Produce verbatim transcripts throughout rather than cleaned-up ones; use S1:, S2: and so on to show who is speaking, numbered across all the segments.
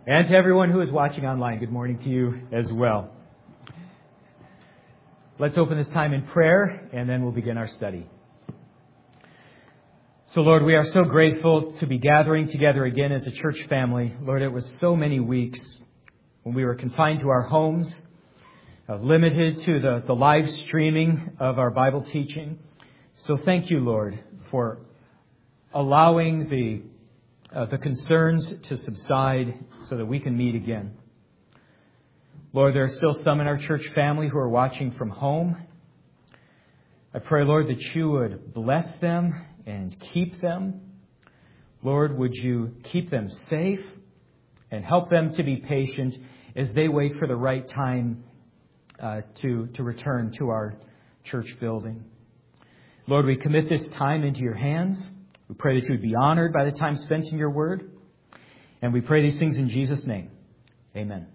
S1: And to everyone who is watching online, good morning to you as well. Let's open this time in prayer, and then we'll begin our study. So, Lord, we are so grateful to be gathering together again as a church family. Lord, it was so many weeks when we were confined to our homes, uh, limited to the, the live streaming of our Bible teaching. So thank you, Lord, for allowing the uh, the concerns to subside so that we can meet again. Lord, there are still some in our church family who are watching from home. I pray, Lord, that you would bless them and keep them. Lord, would you keep them safe and help them to be patient as they wait for the right time uh, to, to return to our church building. Lord, we commit this time into your hands. We pray that you would be honored by the time spent in your word. And we pray these things in Jesus' name. Amen.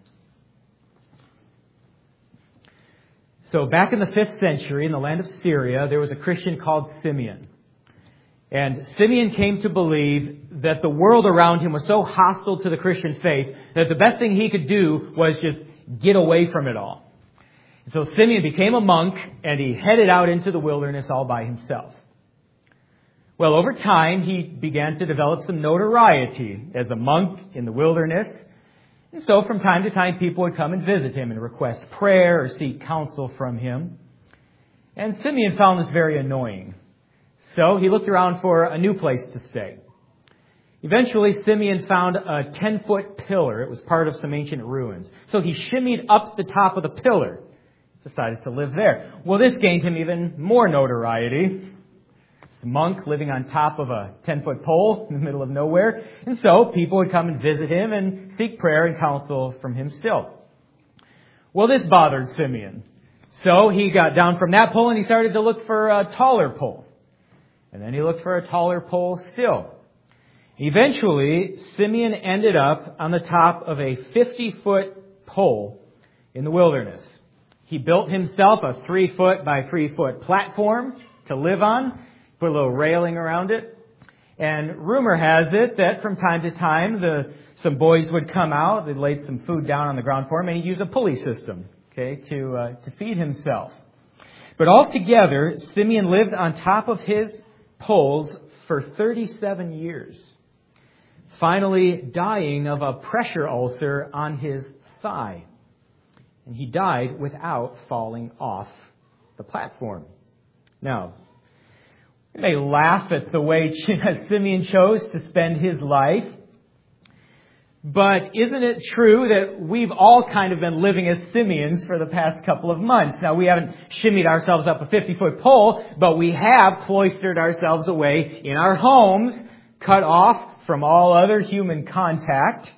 S1: So back in the fifth century, in the land of Syria, there was a Christian called Simeon. And Simeon came to believe that the world around him was so hostile to the Christian faith that the best thing he could do was just get away from it all. So Simeon became a monk, and he headed out into the wilderness all by himself. Well, over time, he began to develop some notoriety as a monk in the wilderness. And so from time to time, people would come and visit him and request prayer or seek counsel from him. And Simeon found this very annoying. So he looked around for a new place to stay. Eventually, Simeon found a ten-foot pillar. It was part of some ancient ruins. So he shimmied up the top of the pillar, decided to live there. Well, this gained him even more notoriety. This monk living on top of a ten-foot pole in the middle of nowhere. And so people would come and visit him and seek prayer and counsel from him still. Well, this bothered Simeon. So he got down from that pole and he started to look for a taller pole. And then he looked for a taller pole still. Eventually, Simeon ended up on the top of a fifty-foot pole in the wilderness. He built himself a three-foot by three-foot platform to live on, put a little railing around it. And rumor has it that from time to time, the some boys would come out, they'd lay some food down on the ground for him, and he'd use a pulley system, okay, to uh, to feed himself. But altogether, Simeon lived on top of his poles for thirty-seven years, finally dying of a pressure ulcer on his thigh. And he died without falling off the platform. Now, we may laugh at the way Simeon chose to spend his life, but isn't it true that we've all kind of been living as Simeons for the past couple of months? Now, we haven't shimmied ourselves up a fifty-foot pole, but we have cloistered ourselves away in our homes, cut off from all other human contact.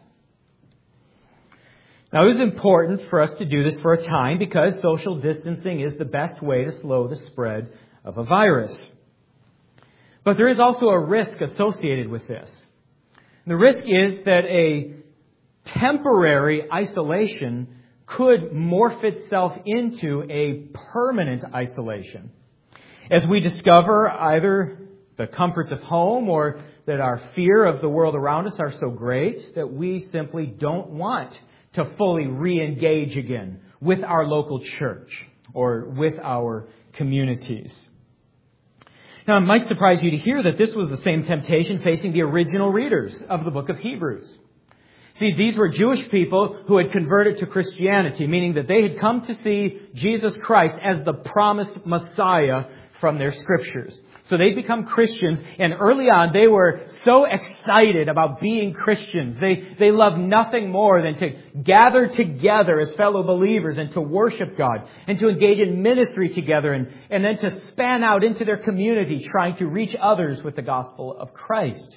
S1: Now, it is important for us to do this for a time because social distancing is the best way to slow the spread of a virus. But there is also a risk associated with this. The risk is that a temporary isolation could morph itself into a permanent isolation. As we discover either the comforts of home or that our fear of the world around us are so great that we simply don't want to fully re-engage again with our local church or with our communities. Now, it might surprise you to hear that this was the same temptation facing the original readers of the book of Hebrews. See, these were Jewish people who had converted to Christianity, meaning that they had come to see Jesus Christ as the promised Messiah from their scriptures. So they'd become Christians, and early on they were so excited about being Christians. They, they loved nothing more than to gather together as fellow believers and to worship God and to engage in ministry together and, and then to span out into their community trying to reach others with the gospel of Christ.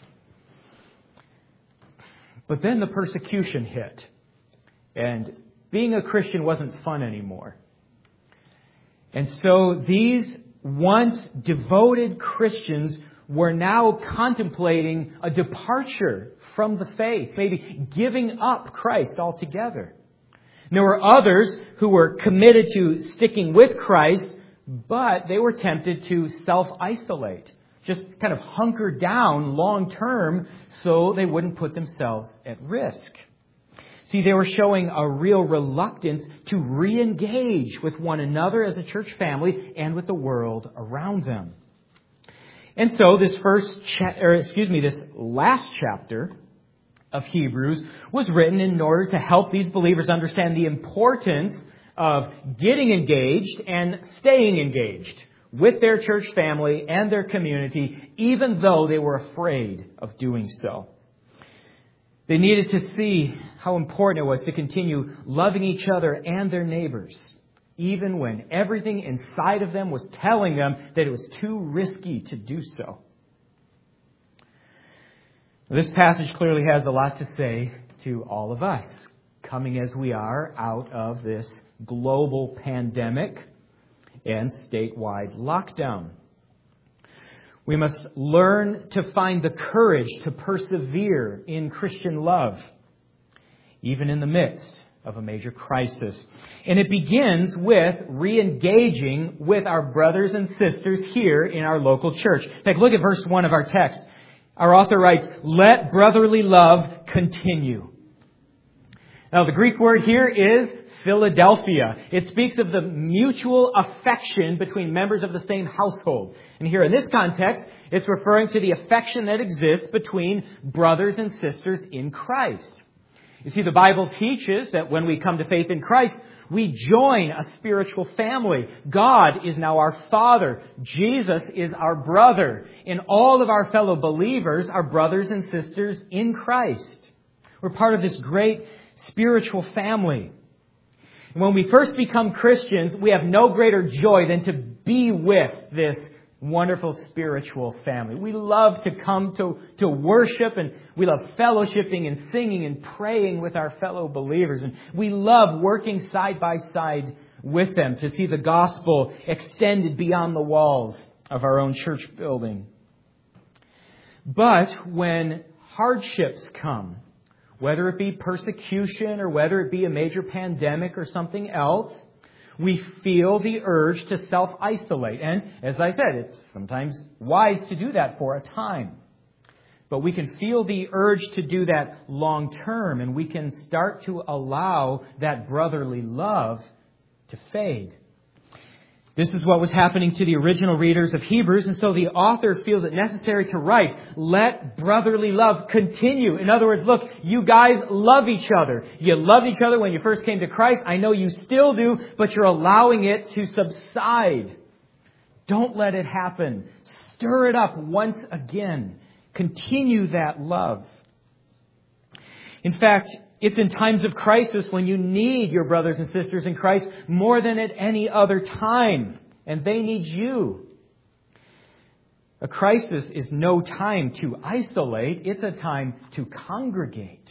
S1: But then the persecution hit, and being a Christian wasn't fun anymore. And so these once devoted Christians were now contemplating a departure from the faith, maybe giving up Christ altogether. And there were others who were committed to sticking with Christ, but they were tempted to self-isolate, just kind of hunker down long term so they wouldn't put themselves at risk. See, they were showing a real reluctance to re-engage with one another as a church family and with the world around them. And so this first, cha- or excuse me, this last chapter of Hebrews was written in order to help these believers understand the importance of getting engaged and staying engaged with their church family and their community, even though they were afraid of doing so. They needed to see how important it was to continue loving each other and their neighbors, even when everything inside of them was telling them that it was too risky to do so. This passage clearly has a lot to say to all of us, coming as we are out of this global pandemic and statewide lockdown. We must learn to find the courage to persevere in Christian love, even in the midst of a major crisis. And it begins with re-engaging with our brothers and sisters here in our local church. In fact, look at verse one of our text. Our author writes, "Let brotherly love continue." Now, the Greek word here is Philadelphia. It speaks of the mutual affection between members of the same household. And here in this context, it's referring to the affection that exists between brothers and sisters in Christ. You see, the Bible teaches that when we come to faith in Christ, we join a spiritual family. God is now our Father. Jesus is our brother. And all of our fellow believers are brothers and sisters in Christ. We're part of this great spiritual family. When we first become Christians, we have no greater joy than to be with this wonderful spiritual family. We love to come to, to worship, and we love fellowshipping and singing and praying with our fellow believers. And we love working side by side with them to see the gospel extended beyond the walls of our own church building. But when hardships come, whether it be persecution or whether it be a major pandemic or something else, we feel the urge to self-isolate. And as I said, it's sometimes wise to do that for a time. But we can feel the urge to do that long term, and we can start to allow that brotherly love to fade. This is what was happening to the original readers of Hebrews, and so the author feels it necessary to write, "Let brotherly love continue." In other words, look, you guys love each other. You loved each other when you first came to Christ. I know you still do, but you're allowing it to subside. Don't let it happen. Stir it up once again. Continue that love. In fact, it's in times of crisis when you need your brothers and sisters in Christ more than at any other time. And they need you. A crisis is no time to isolate. It's a time to congregate.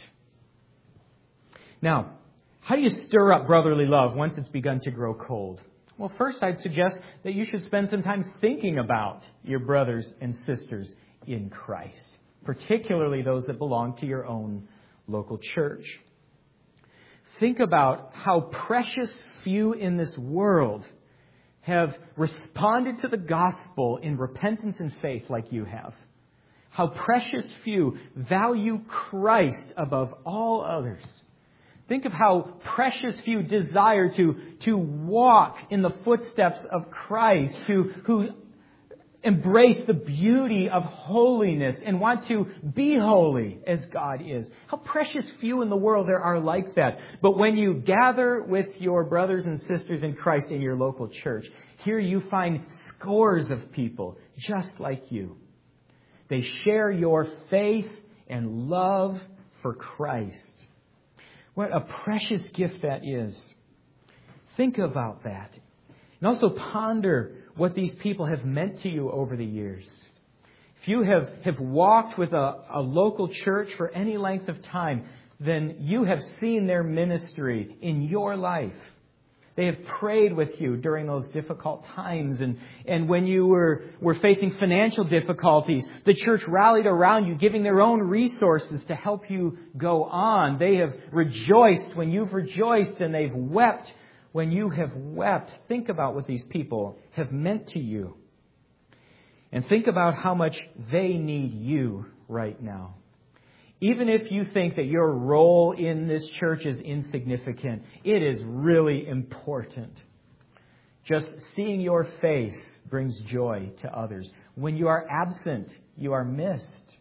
S1: Now, how do you stir up brotherly love once it's begun to grow cold? Well, first I'd suggest that you should spend some time thinking about your brothers and sisters in Christ, particularly those that belong to your own local church. Think about how precious few in this world have responded to the gospel in repentance and faith like you have. How precious few value Christ above all others. Think of how precious few desire to, to walk in the footsteps of Christ, to, who embrace the beauty of holiness and want to be holy as God is. How precious few in the world there are like that. But when you gather with your brothers and sisters in Christ in your local church, here you find scores of people just like you. They share your faith and love for Christ. What a precious gift that is. Think about that. And also ponder what these people have meant to you over the years. If you have, have walked with a, a local church for any length of time, then you have seen their ministry in your life. They have prayed with you during those difficult times. And, and when you were, were facing financial difficulties, the church rallied around you, giving their own resources to help you go on. They have rejoiced when you've rejoiced, and they've wept when you have wept. Think about what these people have meant to you. And think about how much they need you right now. Even if you think that your role in this church is insignificant, it is really important. Just seeing your face brings joy to others. When you are absent, you are missed.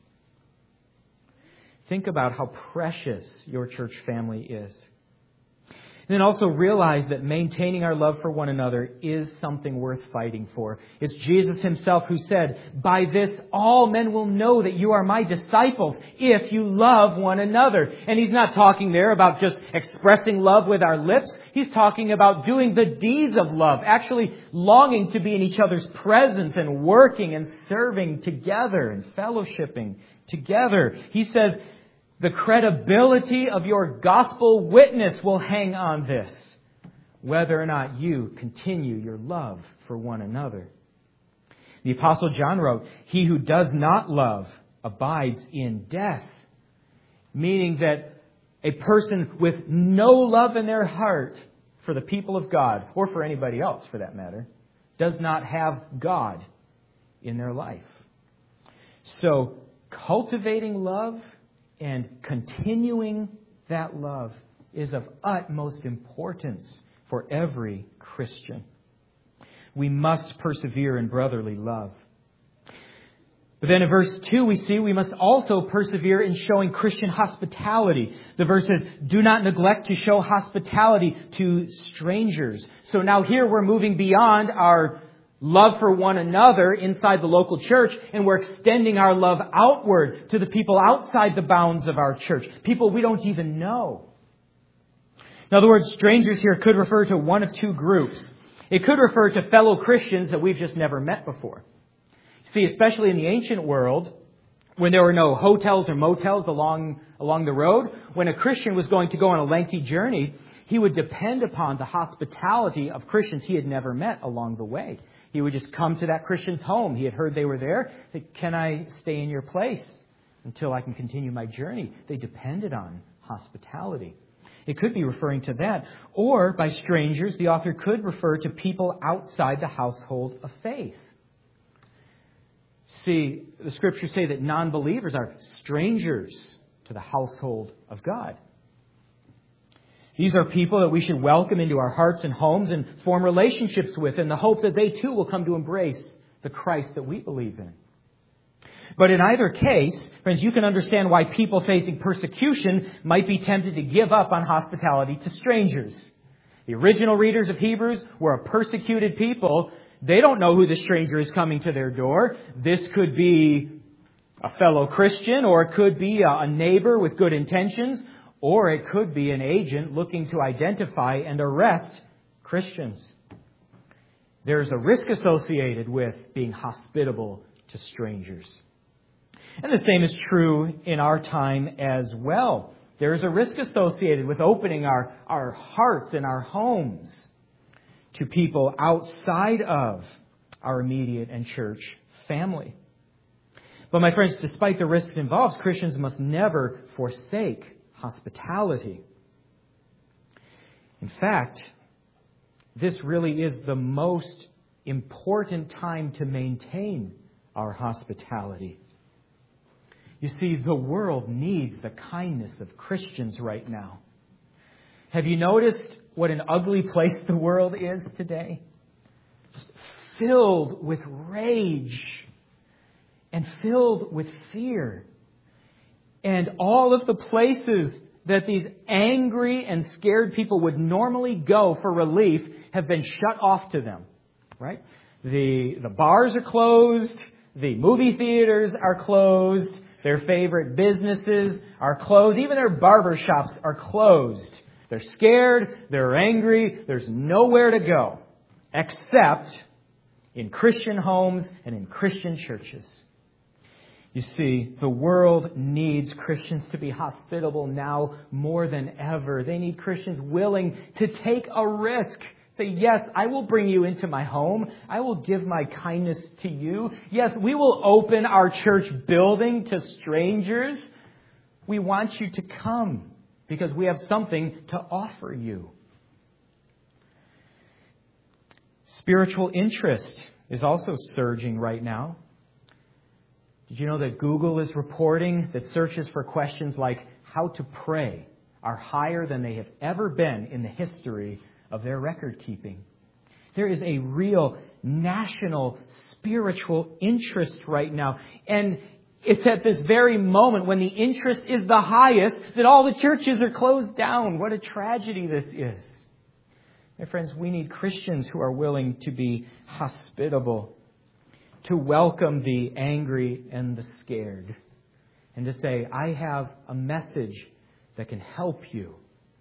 S1: Think about how precious your church family is. And then also realize that maintaining our love for one another is something worth fighting for. It's Jesus himself who said, "By this all men will know that you are my disciples, if you love one another." And he's not talking there about just expressing love with our lips. He's talking about doing the deeds of love, actually longing to be in each other's presence and working and serving together and fellowshipping together. He says, the credibility of your gospel witness will hang on this, whether or not you continue your love for one another. The Apostle John wrote, "He who does not love abides in death," meaning that a person with no love in their heart for the people of God, or for anybody else for that matter, does not have God in their life. So, cultivating love and continuing that love is of utmost importance for every Christian. We must persevere in brotherly love. But then in verse two we see we must also persevere in showing Christian hospitality. The verse says, "Do not neglect to show hospitality to strangers." So now here we're moving beyond our love for one another inside the local church, and we're extending our love outward to the people outside the bounds of our church, people we don't even know. Now, the word strangers here could refer to one of two groups. It could refer to fellow Christians that we've just never met before. See, especially in the ancient world, when there were no hotels or motels along, along the road, when a Christian was going to go on a lengthy journey, he would depend upon the hospitality of Christians he had never met along the way. He would just come to that Christian's home. He had heard they were there. Say, "Can I stay in your place until I can continue my journey?" They depended on hospitality. It could be referring to that. Or by strangers, the author could refer to people outside the household of faith. See, the Scriptures say that non-believers are strangers to the household of God. These are people that we should welcome into our hearts and homes and form relationships with in the hope that they too will come to embrace the Christ that we believe in. But in either case, friends, you can understand why people facing persecution might be tempted to give up on hospitality to strangers. The original readers of Hebrews were a persecuted people. They don't know who the stranger is coming to their door. This could be a fellow Christian, or it could be a neighbor with good intentions, or it could be an agent looking to identify and arrest Christians. There's a risk associated with being hospitable to strangers. And the same is true in our time as well. There is a risk associated with opening our, our hearts and our homes to people outside of our immediate and church family. But my friends, despite the risk involved, Christians must never forsake hospitality. In fact, this really is the most important time to maintain our hospitality. You see, the world needs the kindness of Christians right now. Have you noticed what an ugly place the world is today? Just filled with rage and filled with fear. And all of the places that these angry and scared people would normally go for relief have been shut off to them, right? The, the bars are closed. The movie theaters are closed. Their favorite businesses are closed. Even their barber shops are closed. They're scared. They're angry. There's nowhere to go except in Christian homes and in Christian churches. You see, the world needs Christians to be hospitable now more than ever. They need Christians willing to take a risk. Say, yes, I will bring you into my home. I will give my kindness to you. Yes, we will open our church building to strangers. We want you to come because we have something to offer you. Spiritual interest is also surging right now. Did you know that Google is reporting that searches for questions like how to pray are higher than they have ever been in the history of their record keeping? There is a real national spiritual interest right now. And it's at this very moment when the interest is the highest that all the churches are closed down. What a tragedy this is. My friends, we need Christians who are willing to be hospitable, to welcome the angry and the scared, and to say, I have a message that can help you.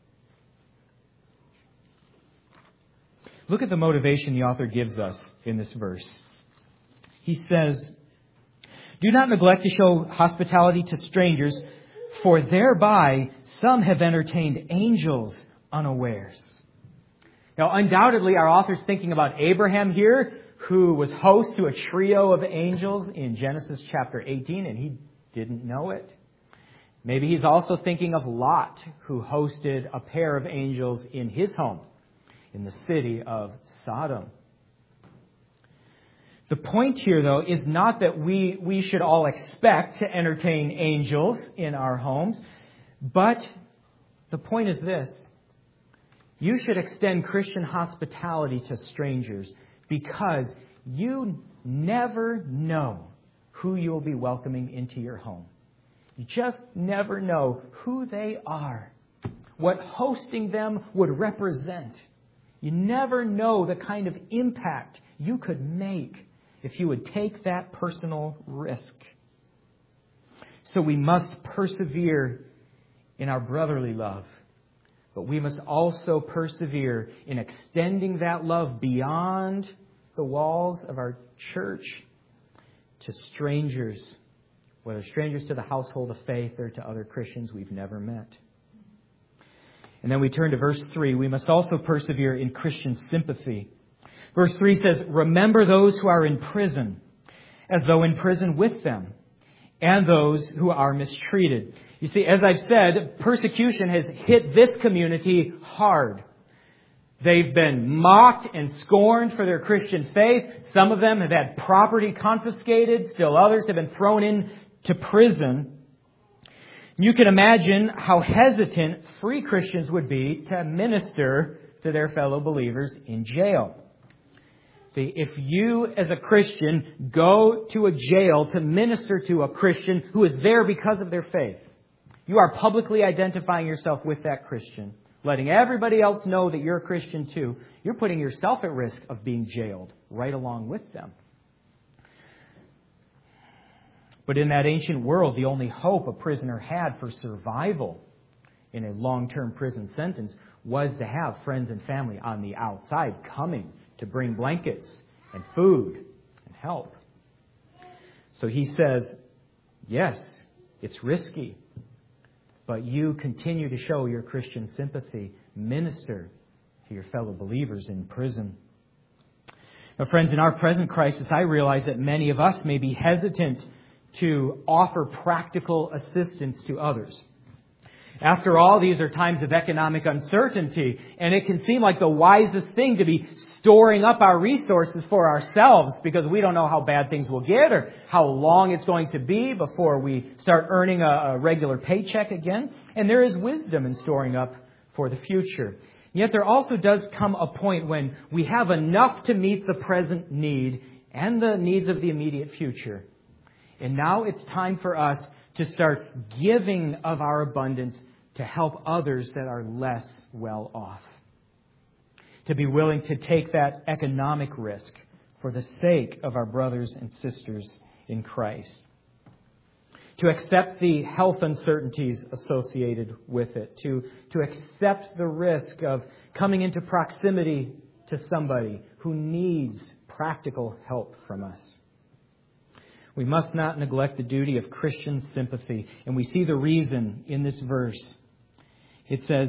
S1: Look at the motivation the author gives us in this verse. He says, do not neglect to show hospitality to strangers, for thereby some have entertained angels unawares. Now, undoubtedly, our author's thinking about Abraham here, who was host to a trio of angels in Genesis chapter eighteen, and he didn't know it. Maybe he's also thinking of Lot, who hosted a pair of angels in his home in the city of Sodom. The point here, though, is not that we, we should all expect to entertain angels in our homes, but the point is this. You should extend Christian hospitality to strangers because you never know who you'll be welcoming into your home. You just never know who they are, what hosting them would represent. You never know the kind of impact you could make if you would take that personal risk. So we must persevere in our brotherly love. But we must also persevere in extending that love beyond the walls of our church to strangers, whether strangers to the household of faith or to other Christians we've never met. And then we turn to verse three. We must also persevere in Christian sympathy. Verse three says, remember those who are in prison, as though in prison with them, and those who are mistreated. You see, as I've said, persecution has hit this community hard. They've been mocked and scorned for their Christian faith. Some of them have had property confiscated. Still others have been thrown into prison. You can imagine how hesitant free Christians would be to minister to their fellow believers in jail. See, if you as a Christian go to a jail to minister to a Christian who is there because of their faith, you are publicly identifying yourself with that Christian, letting everybody else know that you're a Christian too. You're putting yourself at risk of being jailed right along with them. But in that ancient world, the only hope a prisoner had for survival in a long-term prison sentence was to have friends and family on the outside coming to bring blankets and food and help. So he says, yes, it's risky. But you continue to show your Christian sympathy. Minister to your fellow believers in prison. Now, friends, in our present crisis, I realize that many of us may be hesitant to offer practical assistance to others. After all, these are times of economic uncertainty, and it can seem like the wisest thing to be storing up our resources for ourselves because we don't know how bad things will get or how long it's going to be before we start earning a, a regular paycheck again. And there is wisdom in storing up for the future. Yet there also does come a point when we have enough to meet the present need and the needs of the immediate future. And now it's time for us to start giving of our abundance to help others that are less well off. To be willing to take that economic risk for the sake of our brothers and sisters in Christ. To accept the health uncertainties associated with it. To, to accept the risk of coming into proximity to somebody who needs practical help from us. We must not neglect the duty of Christian sympathy. And we see the reason in this verse. It says,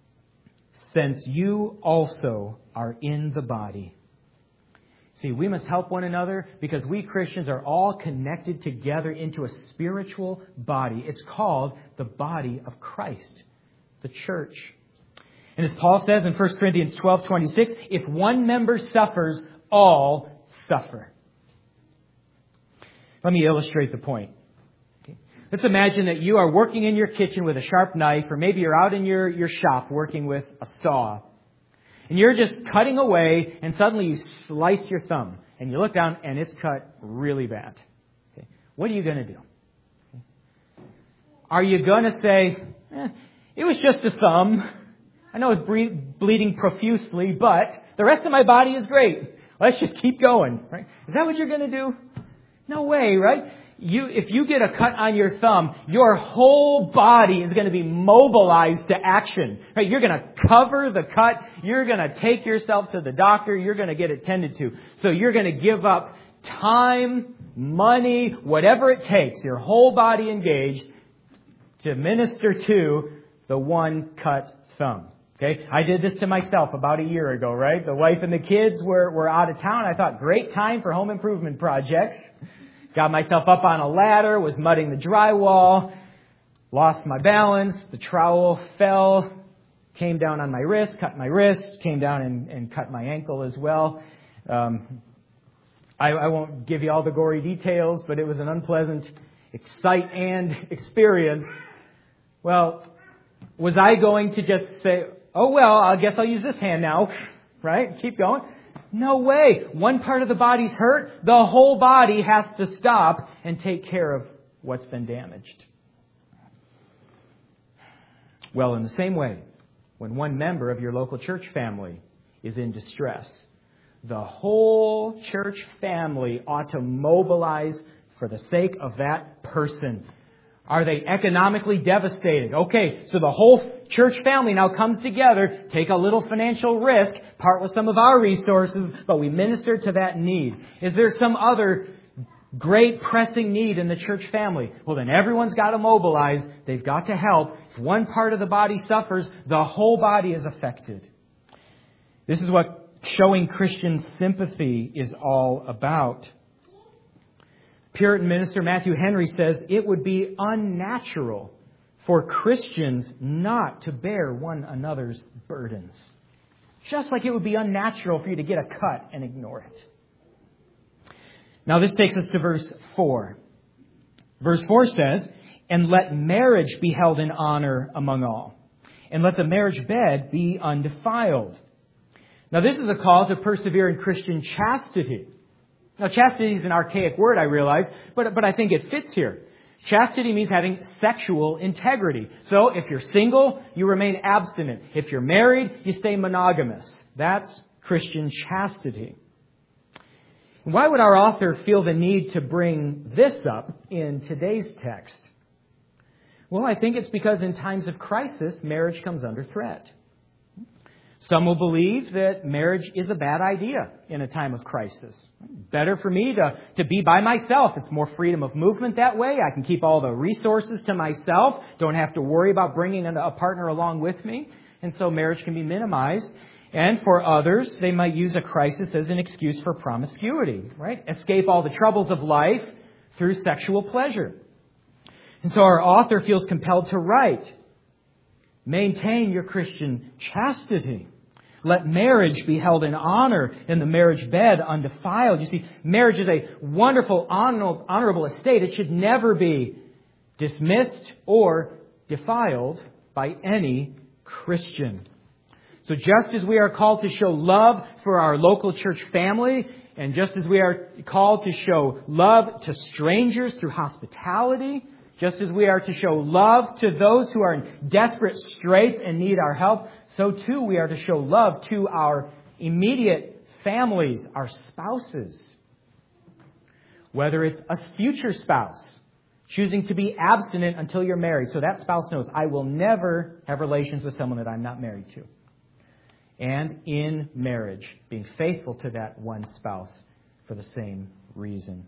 S1: since you also are in the body. See, we must help one another because we Christians are all connected together into a spiritual body. It's called the body of Christ, the church. And as Paul says in First Corinthians twelve twenty-six, if one member suffers, all suffer. Let me illustrate the point. Okay. Let's imagine that you are working in your kitchen with a sharp knife, or maybe you're out in your, your shop working with a saw. And you're just cutting away, and suddenly you slice your thumb. And you look down, and it's cut really bad. Okay. What are you going to do? Okay. Are you going to say, eh, it was just a thumb. I know it's ble- bleeding profusely, but the rest of my body is great. Let's just keep going. Right? Is that what you're going to do? No way, right? You, if you get a cut on your thumb, your whole body is going to be mobilized to action. Right? You're going to cover the cut. You're going to take yourself to the doctor. You're going to get it tended to. So you're going to give up time, money, whatever it takes, your whole body engaged to minister to the one cut thumb. Okay, I did this to myself about a year ago, right? The wife and the kids were, were out of town. I thought, great time for home improvement projects. Got myself up on a ladder, was mudding the drywall, lost my balance, the trowel fell, came down on my wrist, cut my wrist, came down and, and cut my ankle as well. Um, I, I won't give you all the gory details, but it was an unpleasant excite and experience. Well, was I going to just say, oh, well, I guess I'll use this hand now, right? Keep going. No way. One part of the body's hurt. The whole body has to stop and take care of what's been damaged. Well, in the same way, when one member of your local church family is in distress, the whole church family ought to mobilize for the sake of that person. Are they economically devastated? Okay, so the whole church family now comes together, take a little financial risk, part with some of our resources, but we minister to that need. Is there some other great pressing need in the church family? Well, then everyone's got to mobilize. They've got to help. If one part of the body suffers, the whole body is affected. This is what showing Christian sympathy is all about. Puritan minister Matthew Henry says it would be unnatural for Christians not to bear one another's burdens. Just like it would be unnatural for you to get a cut and ignore it. Now this takes us to verse four. Verse four says, "And let marriage be held in honor among all, and let the marriage bed be undefiled." Now this is a call to persevere in Christian chastity. Now, chastity is an archaic word, I realize, but, but I think it fits here. Chastity means having sexual integrity. So, if you're single, you remain abstinent. If you're married, you stay monogamous. That's Christian chastity. Why would our author feel the need to bring this up in today's text? Well, I think it's because in times of crisis, marriage comes under threat. Some will believe that marriage is a bad idea in a time of crisis. Better for me to, to be by myself. It's more freedom of movement that way. I can keep all the resources to myself. Don't have to worry about bringing a partner along with me. And so marriage can be minimized. And for others, they might use a crisis as an excuse for promiscuity, right? Escape all the troubles of life through sexual pleasure. And so our author feels compelled to write, maintain your Christian chastity. Let marriage be held in honor, and the marriage bed undefiled. You see, marriage is a wonderful, honorable estate. It should never be dismissed or defiled by any Christian. So just as we are called to show love for our local church family, and just as we are called to show love to strangers through hospitality, just as we are to show love to those who are in desperate straits and need our help, so too we are to show love to our immediate families, our spouses. Whether it's a future spouse choosing to be abstinent until you're married, so that spouse knows, I will never have relations with someone that I'm not married to. And in marriage, being faithful to that one spouse for the same reason.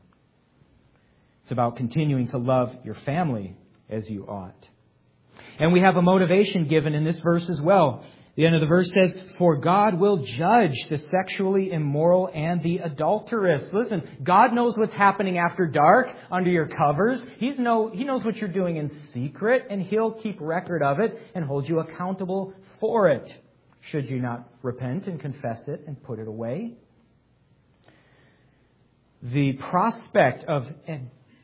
S1: It's about continuing to love your family as you ought. And we have a motivation given in this verse as well. The end of the verse says, "For God will judge the sexually immoral and the adulterous." Listen, God knows what's happening after dark, under your covers. He's know, he knows what you're doing in secret, and He'll keep record of it and hold you accountable for it, should you not repent and confess it and put it away. The prospect of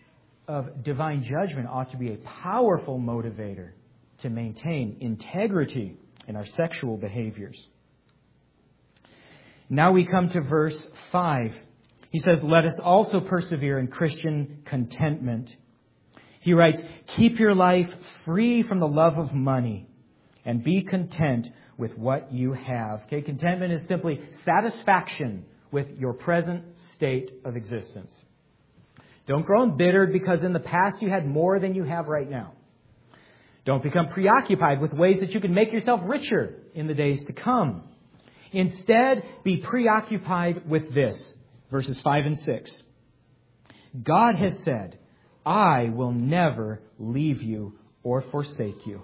S1: of divine judgment ought to be a powerful motivator to maintain integrity in our sexual behaviors. Now we come to verse five. He says, let us also persevere in Christian contentment. He writes, keep your life free from the love of money and be content with what you have. Okay, contentment is simply satisfaction with your present state of existence. Don't grow embittered because in the past you had more than you have right now. Don't become preoccupied with ways that you can make yourself richer in the days to come. Instead, be preoccupied with this. Verses five and six. God has said, I will never leave you or forsake you.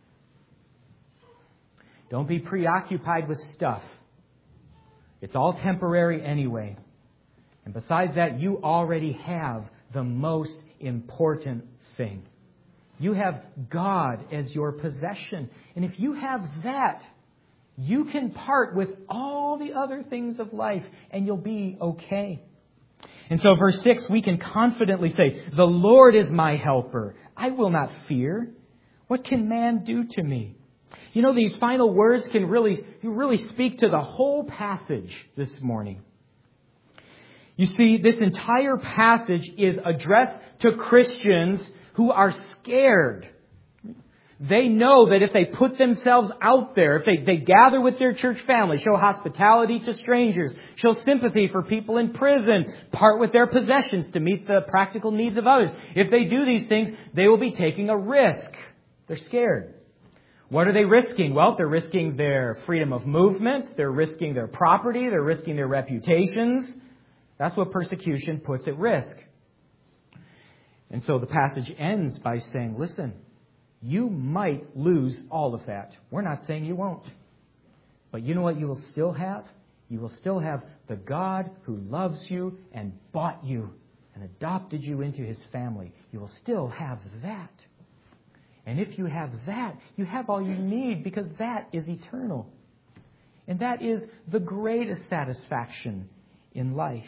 S1: Don't be preoccupied with stuff. It's all temporary anyway. And besides that, you already have the most important thing. You have God as your possession. And if you have that, you can part with all the other things of life and you'll be okay. And so verse six, we can confidently say, the Lord is my helper. I will not fear. What can man do to me? You know, these final words can really, really speak to the whole passage this morning. You see, this entire passage is addressed to Christians who are scared. They know that if they put themselves out there, if they, they gather with their church family, show hospitality to strangers, show sympathy for people in prison, part with their possessions to meet the practical needs of others. If they do these things, they will be taking a risk. They're scared. What are they risking? Well, they're risking their freedom of movement. They're risking their property. They're risking their reputations. That's what persecution puts at risk. And so the passage ends by saying, listen, you might lose all of that. We're not saying you won't. But you know what you will still have? You will still have the God who loves you and bought you and adopted you into His family. You will still have that. And if you have that, you have all you need because that is eternal. And that is the greatest satisfaction in life.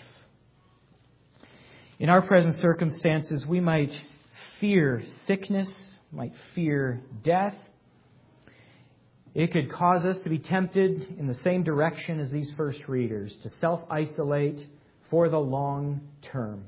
S1: In our present circumstances, we might fear sickness, might fear death. It could cause us to be tempted in the same direction as these first readers, to self-isolate for the long term.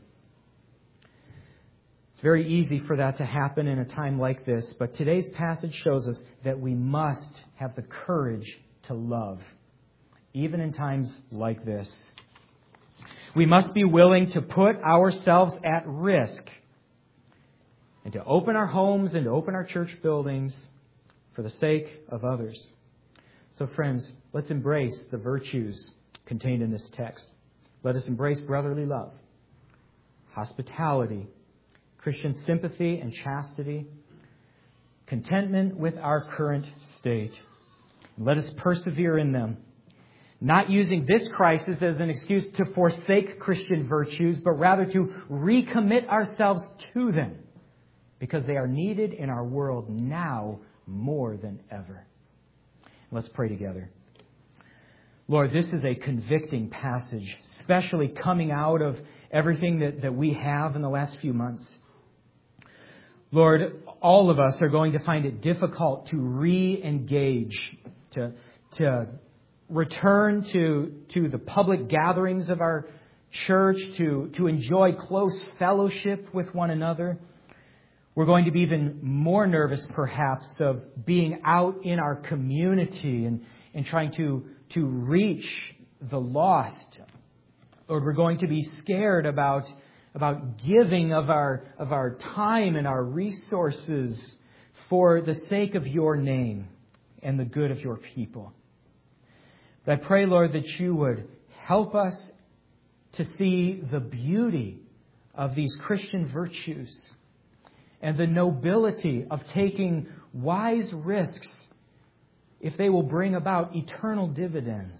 S1: It's very easy for that to happen in a time like this, but today's passage shows us that we must have the courage to love, even in times like this. We must be willing to put ourselves at risk and to open our homes and to open our church buildings for the sake of others. So friends, let's embrace the virtues contained in this text. Let us embrace brotherly love, hospitality, Christian sympathy and chastity, contentment with our current state. Let us persevere in them, not using this crisis as an excuse to forsake Christian virtues, but rather to recommit ourselves to them, because they are needed in our world now more than ever. Let's pray together. Lord, this is a convicting passage, especially coming out of everything that, that we have in the last few months. Lord, all of us are going to find it difficult to re-engage, to, to return to, to the public gatherings of our church, to, to enjoy close fellowship with one another. We're going to be even more nervous, perhaps, of being out in our community and, and trying to, to reach the lost. Lord, we're going to be scared about, about giving of our, of our time and our resources for the sake of your name and the good of your people. But I pray, Lord, that you would help us to see the beauty of these Christian virtues and the nobility of taking wise risks if they will bring about eternal dividends.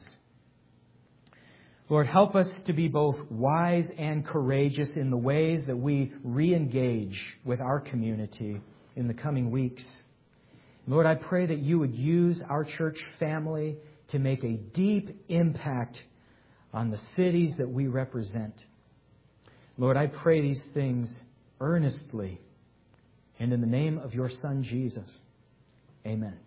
S1: Lord, help us to be both wise and courageous in the ways that we re-engage with our community in the coming weeks. Lord, I pray that you would use our church family to make a deep impact on the cities that we represent. Lord, I pray these things earnestly. And in the name of your Son, Jesus, amen.